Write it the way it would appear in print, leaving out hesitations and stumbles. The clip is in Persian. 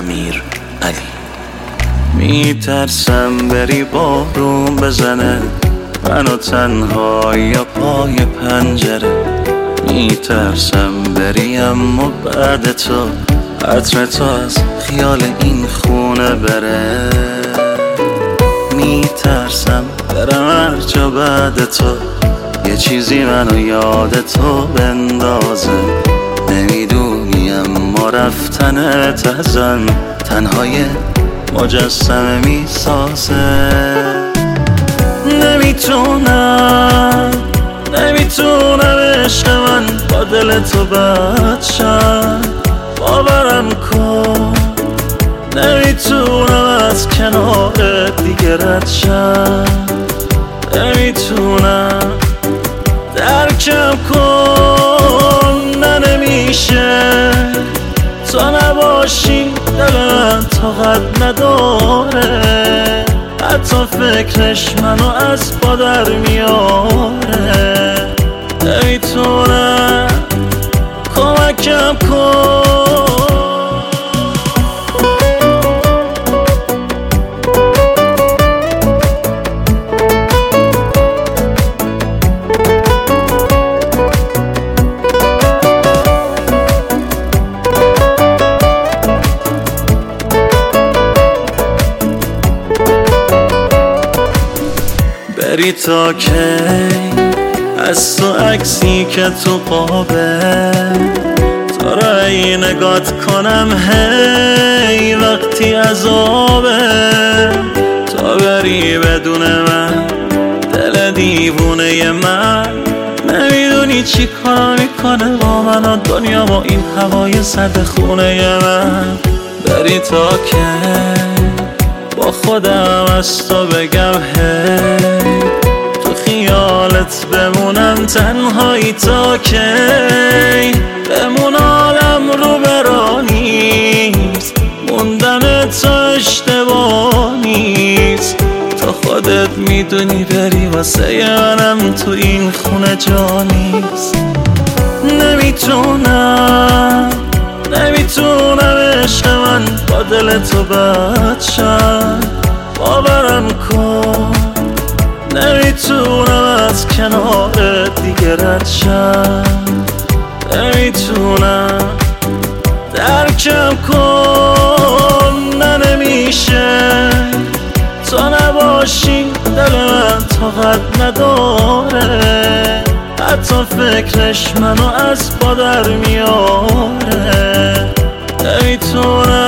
امیر علی. میترسم بری بارون بزنه منو تنها یا پای پنجره، میترسم بری اما بعد تو عطر تو از خیال این خونه بره، میترسم برم هر جا بعد تو یه چیزی منو یاد تو بندازه، نمیدونی اما رفتنت ازن تنهای مجسمه میسازه. نمیتونم عشق من با دل تو بد شم، باورم کن نمیتونم از کنارت دیگه رد شم، نمیتونم درکم کن، نمیشه تو نباشی دل من طاقت نداره، حتی فکرش منو از پا در میاره، نمیتونم کمکم کن. بری تا کی از تو عکسی که تو قابه تو را ای نگات کنم هی وقتی عذابه، تا بری بدون من دل دیوونه من نمیدونی چی کار میکنه با من و دنیا با این هوای سرد خونه من. بری تا کی با خودم از تو بگم هی تو خیالت بمونم تنهایی تا کی، بمون عالم رو برا نیست، موندن تو اشتباه نیست، تا خودت میدونی بری واسه منم تو این خونه جا نیست. نمیتونم عشق من با دل تو بد شم، باورم کن نمیتونم از کنارت دیگه رد شم، نمیتونم درکم کن، نمیشه تو نباشی دل من طاقت نداره، حتی فکرش منو از پا در میاره، نمیتونم